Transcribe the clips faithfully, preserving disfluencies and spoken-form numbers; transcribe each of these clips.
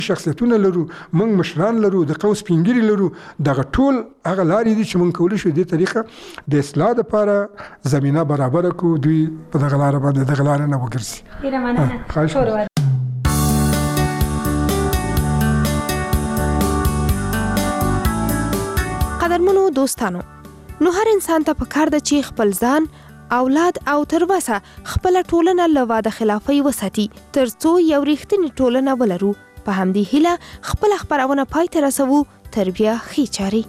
شخصیتونه لرو، موږ مشران لرو، د قوس سپینګیري لرو. دغه ټول هغه لارې دي چې موږ کولی شو دې طریقه د اصلاح دپاره زمینه برابره کړو، دوی په دغه لاره باندې دغه لاره نه وګرځي. ډېره مننه. خواهش کوم. قدرمنو دوستانو، نو هر انسان ته پکار ده چې خپل ځان، اولاد او تر وسه خپله ټولنه له واده خلافۍ وساتي تر څو یو رښتینې ټولنه ولرو. په همدې هیله خپله خپرونه پای ته رسوو. تر بیا ښې چارې.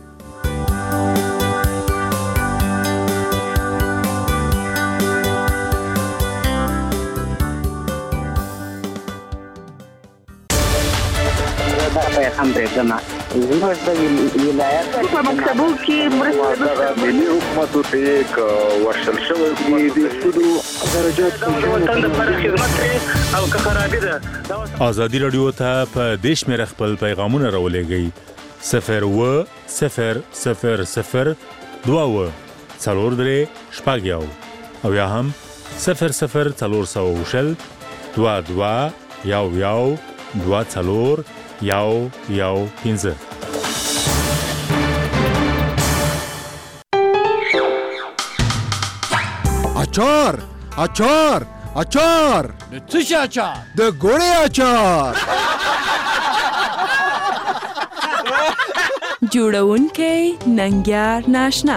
هم پرېږدمه زموږ د ولایت په مکتبو کې مرسته ملي حکومتو ته یې ورشل شوی دي د سودو درجات وطن لپاره خدمت کوي او که خرابي ده. ازادي راډیو ته په دې شمېره خپل پیغامونه راولېږئ. صفر اووه صفر صفر صفر دوه اووه څلور درې شپږ یو او یا هم صفر صفر څلور سوه شل دوه دوه یو یو دوه څلور یو یو پنځه. اچار اچار اچار د څه شي اچار؟ د ګوړې اچار. جوړونکی ننګیار ناشنا.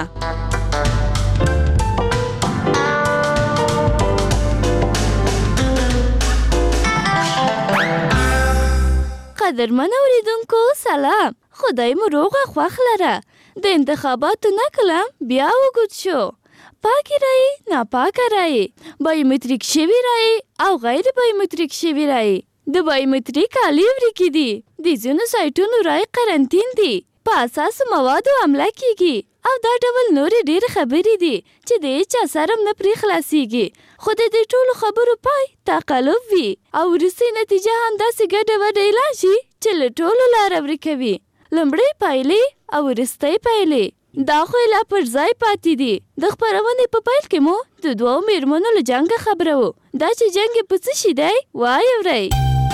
قدرمن اوریدونکو سلام، خدای مو روغه خوښ لره. د انتخاباتو نکلم بیا وګد شو. پاکی رای، ناپاکه رای، بایومتریک شوی رای او غیر بایومتریک شوی رای. د بایومتریک عالی ورکی دي. د ځینو سایټونو رای قرنطین دي. په اساسو موادو عمله کیږي او دا ډول نورې ډېرې خبرې دي چې د هیچا سره نه پرې خلاصیږي. خو د دې ټولو خبرو پای تقلب وي او وروستۍ نتیجه هم داسې ګډه وډه اعلان شي چې له ټولو لاره ورکوي. لومړۍ پایلې او وروستۍ پایلې دا خو لا پر ځای پاتې دي. د خپرونې په پیل کې مو د دوو میرمنو له جنګه خبره وو. دا چې جنګ یې په څه شي دی وایې اورئ.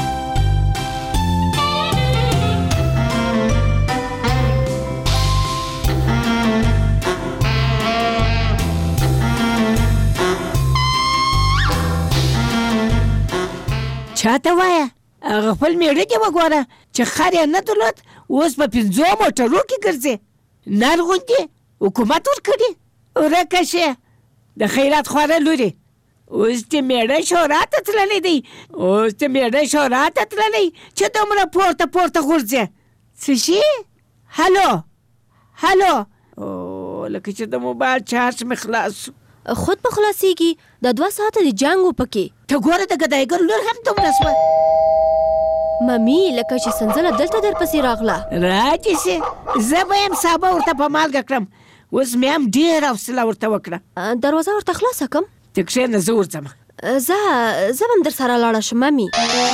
چاته وایه هغه خپل میړه دې وګوره چې خر یې نه درلود، اوس په پنځو موټرو کې ګرځي. نر غوندې حکومت ورکړي ورکه شي د خیرات خواره لوري. اوس دې میړه شورا ته تللی دی، اوس دې میړه شورا ته تللی چې دومره پورته پورته غورځي. څه شي؟ هلو هلو او لکه چې د موبایل چارج مې خلاص شو. خود په خلاصیږي. د دوه ساعته د جنګ و پکې. ته ګوره د ګدایګر لور هم دومره سوه. ممي لکه چې سنځله دلته در پسې راغله. راجې سي زه به یم سابه ورته په مالګه کړم. اوس مې هم ډېره حوصله ورته وکړه. دروازه ورته خلاصه کړم. ته کښېنه زه ورځم. زه زه به هم در سره لاړه شم ممي.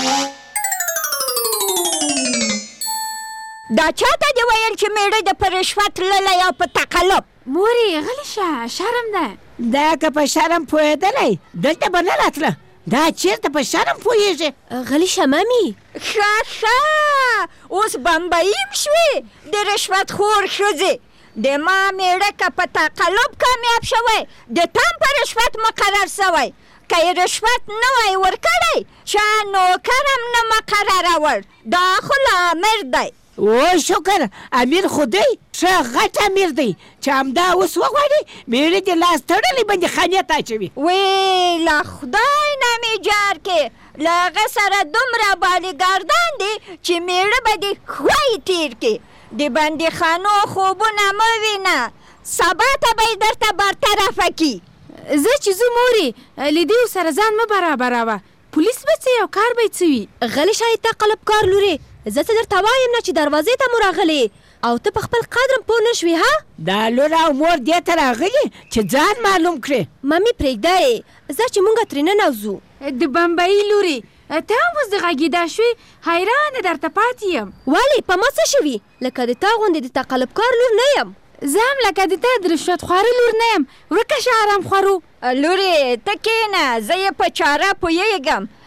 دا چاته دې ویل چې میړه د په رشوت تللی او په تقلب؟ مورې غلی شه، شرم ده. دا که په شرم پوهېدلی دلته به نه راتله. دا چېرته په شرم پوهېږي؟ غلی شه ممي. ښه ښه اوس بمبئیم شوې د رشوت خور ښځې. د ما میړه که په تقلب کامیاب شوی د تا هم په رشوت مقرر شوی. که یې رشوت نه وای ورکړی چا نوکر هم نه مقررول. دا خو لامر دی. او شکر امیر خو دی ښه غټ امیر دی چې همدا اوس وغواړي میړه دې لاس تړلی باندې خانې ته اچوي. وی له خدای نه مې جار کې له هغه سره دومره بالیګاردان دي چې میړه به دې خوی تیر کړي. د بندیخانو خوبونه مه وینه، سبا ته به یې درته برطرفه کړي. زه چې زه مورې له دې سره ځان مه برابروه. پولیس به څه او کار به یې څه وي. غلی شه تقلب کار لورې. زه ته درته وایم نه چې دروازې ته مو راغلې او ته په خپل قدرم پوه نه شوې. ها دا لور او مور دې ته راغلي چې ځان معلوم کړې. ممي پرېږده یې، ځه چې مونږ ترې ننوځو. د بمبئي لورې ته هم اوس د غږېدا شوې، حیرانه درته پاتې یم. ولې په ما څه شوي؟ لکه د تا غوندې د تقلب کار لور نه یم. زه هم لکه د تا د رشوت خواره لور نه یم. ورکه شه آرام خورو. لورې ته کښېنه، زه یې په چاره پوهېږم.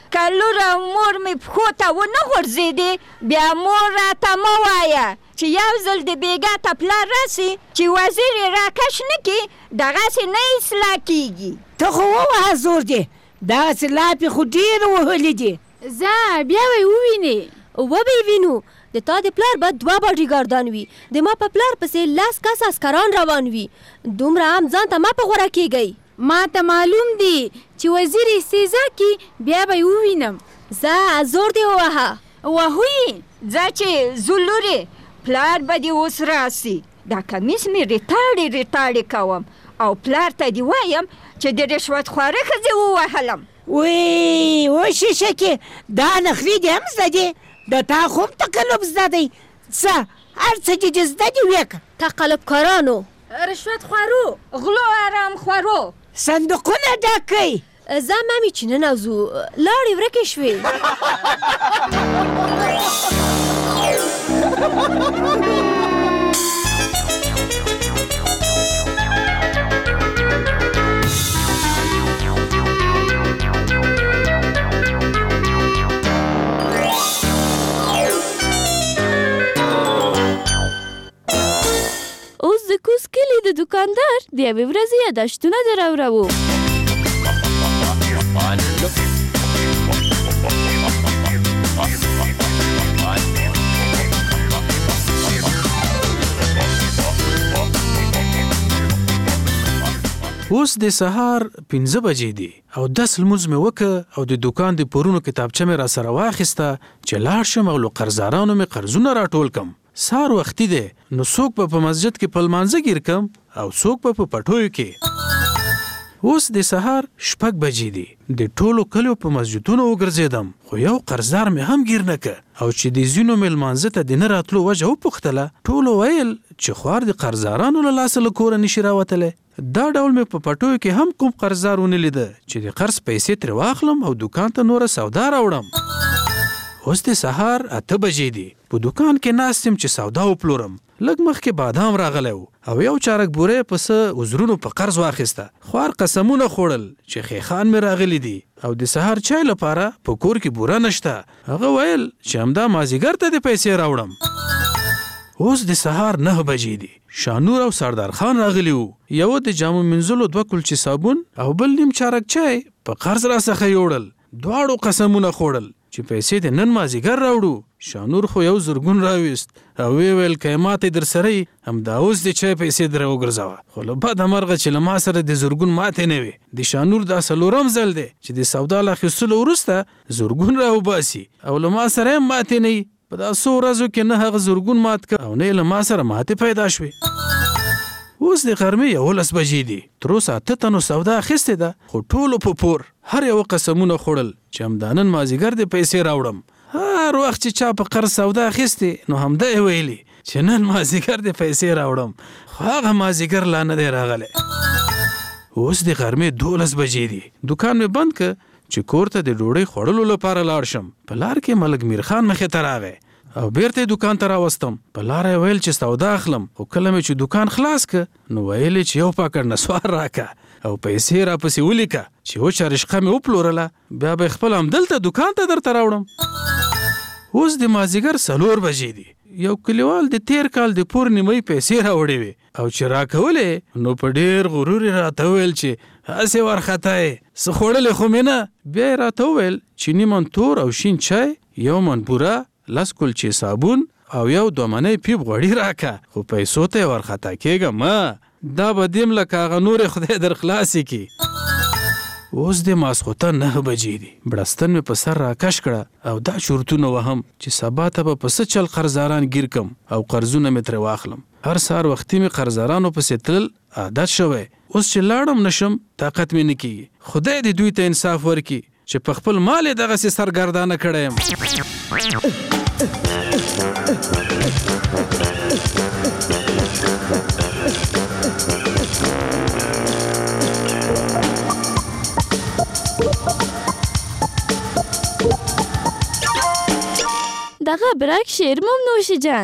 که لور او مور مې پښو ته ونه غورځېدې بیا مور راته مه وایه چې یو ځل د بېګا ته پلار راسي چې وزیر یې راکش نه کړي دغسې نه اصلاح کېږي. ته خو ووهه زور دی دغسې لاپې خو ډېرې وهلې دي. ځه بیا به یې ووینې. وبه یې وینو د تا د پلار به دوه باډیګارډان وي د ما په پلار پسې لس کس اسکران روان وي. دومره هم ځان ته مه په غوره کېږئ. ما ته معلوم دی چې وزیر استیزا کي بیا به یې ووینم. ځه زور دې ووهه. وهو یې ځه چې زه لورې پلار به دې اوس راسي دا کمیس مې ریتاړې ریتاړې کوم او پلار ته دې وایم چې د رشوت خواره ښځې ووهلم. وی و شیشه کې دا نخرې دې هم زده دي د تا خو هم تقلب زده دی. څه هر څه چې دې زده دي ویې کړه. تقلب کارانو رشوت خورو غلو آرام خورو صندوقونه ډک کئ. ځه مامې چې ننوځو لاړې ورکې شوې. اوس د کوز کلي د دوکاندار د یوې ورځې یاداشتونه دراوروو. اوس د سهار پنځه بجې دي او دس لمونځ مې وکړه او د دوکان د پورونو کتابچه مې را سره واخیسته چې لاړ شم او له قرضدارانو مې قرضونه راټول کم. سهار وختي دی نو څوک به په مسجد کې په لمانځه ګیر کم او څوک به په پټیو کې. اوس د سهار شپږ بجې دي د ټولو کلیو په مسجدونو وګرځېدم خو یو قرضدار مې هم ګیر نه که او چې د ځینو مې لمانځه ته د نه راتلو وجه وپوښتله ټولو ویل چې خوار د قرضدارانو له لاسه له کوره نشي راوتلی. دا ډول مې په پټیو کې هم کوم قرضدار ونه لیده چې د قرض پیسې ترې واخلم او دوکان ته نوره سودا راوړم. اوس د سهار اته بجې دي په دوکان کې ناست یم چې سودا وپلورم. لږ مخکې بادام راغلی و او یو چارک بورې پسه وزرونو په قرض واخیسته. خوار قسمونه خوړل چې خیخان مې راغلی دي او د سهار چای لپاره په کور کې بوره نشته. هغه ویل چې همدا مازیګر ته د پیسې راوړم. اوس د سهار نه بجې دي شانور او سردار خان راغلی وو. یو د جامو منځلو دوه کلچې صابون او بل نیم چارک چای په قرض را څخه یوړل. دواړو قسمونه خوړل چې پیسې د نن مازیګر راوړو. شانور خو یو زرګون راویست او وی ویل که ماته در سره همدا اوس د چای پیسې در وګرځوه. خو له بده مرغه چې له ما سره د زرګون ماتې نه وي. د شانور دا څلورم ځل دی چې د سودا له اخیستلو وروسته زرګون راوباسي او له ما سره هم ماتې نه وي. په دا څو ورځو کې نه هغه زرګون مات که او نه له ما سره ماتې پیدا شوې. اوس د غرمې یولس بجې دي تر اوسه اته تنو سودا اخیستې ده خو ټولو په پور هر یو قسمونه خوړل چې همدا نن مازیګر د پیسې راوړم. هر وخت چې چا په قرض سودا اخیستې نو همدا یې ویلي چې نن مازیګر د پیسې راوړم خو هغه مازیګر لا نه دی راغلی. اوس د غرمې دولس بجې دي دوکان مې بند که چې کور ته د ډوډۍ خوړلو لپاره لاړ شم. په لار کې ملک میرخان مخې ته راغی او بیرته دوکان ته راوستم. په لاره یې ویل چې سودا اخلم خو کله مې چې دوکان خلاص که نو ویلې چې یو پاکټ نسوار راکه او پیسې راپسې ولیکه چې وچه رشقه مې وپلورله بیا به خپل همدلته دوکان ته درته راوړم. اوس د مازیګر څلور بجې دي. یو کلیوال د تیر کال د پور نیمۍ پیسې راوړې وې او چې راکولې نو په ډېر غرور یې راته وویل چې هسې وارخطا یې څه خوړلې خو مې نه. بیا یې راته وویل چې نیمن تور او شین چای یو من بوره لس کلچې صابون او یو دوه منۍ پیپ غوړي راکه خو پیسو ته یې وارخطا کېږه مه دا به دیم لکه هغه نورې خدای در خلاصې کړي. اوس د ماسخوتن نه بجې دي بړستن مې په سر راکش کړه او دا شورتونه وهم چې سبا ته به په څه چل قرضداران ګیر کم او قرضونه مې ترې واخلم. هر سهار وختي مې قرضدارانو پسې تلل عادت شوی. اوس چې لاړم نشم طاقت مې نه کېږي. خدای دې دوی ته انصاف ورکړي چې په خپل مال یې دغسې سرګردانه کړی یم. دغه برک شعر ممنوشی جان.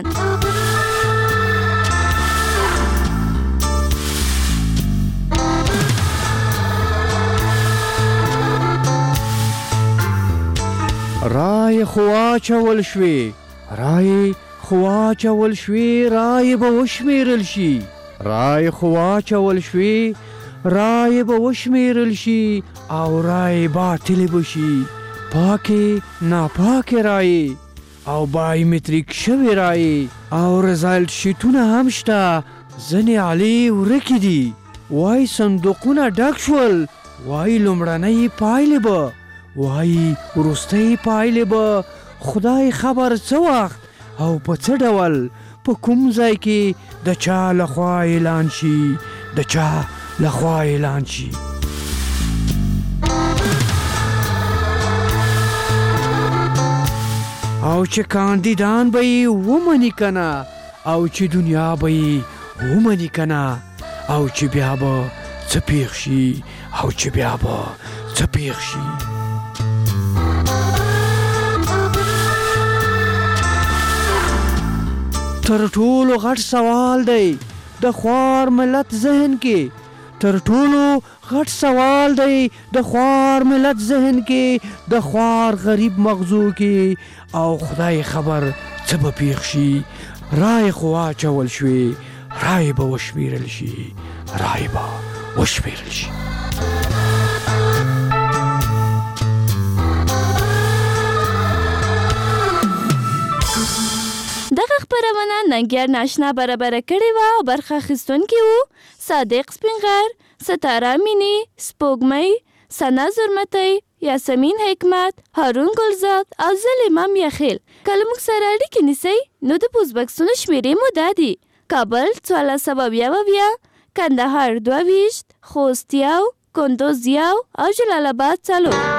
رای خو واچول شوې رای خو واچول شوې رای به وشمیرل شي رای خو واچول شوې رای به وشمیرل شي او رای باطلې به شي پاکې ناپاکې رایې او بایومتریک شوې رایې او رزالټ شیټونه هم شته ځینې علي ورکې دي وایي صندوقونه ډک شول وایي لومړنۍ پایلې به وایي وروستۍ پایلې به خدای خبر څه وخت او په څه ډول په کوم ځای کې د چا لخوا اعلان شي د چا لخوا اعلان شي او چې کاندیدان به یې ومني که نه او چې دنیا به یې ومني که نه او چې بیا به څه پیښ شي او چې بیا به څه پیښ شي تر ټولو غټ سوال دی د خوار ملت ذهن کې تر ټولو غټ سوال دی د خوار ملت ذهن کې د خوار غریب مغزو کې او خدای خبر څه به پیښ شي رای خو واچول شوې رای به وشمیرل شي رای به وشمیرل شي دغه خپرونه ننګیار ناشنا برابره کړې وه او برخه اخیستونکي وو صادق سپینغر ستاره مینی سپوږمۍ ثنا زرمتی یاسمین حکمت هارون ګلزاد او زه امام یخیل کله موږ سره اړیکې نیسئ نو د پوسټ بکسونو شمیرې مو دا دي کابل څوارلس سوه اویا اویا کندهار دوه ویشت خوست یو کندوز یو او جلال آباد څلور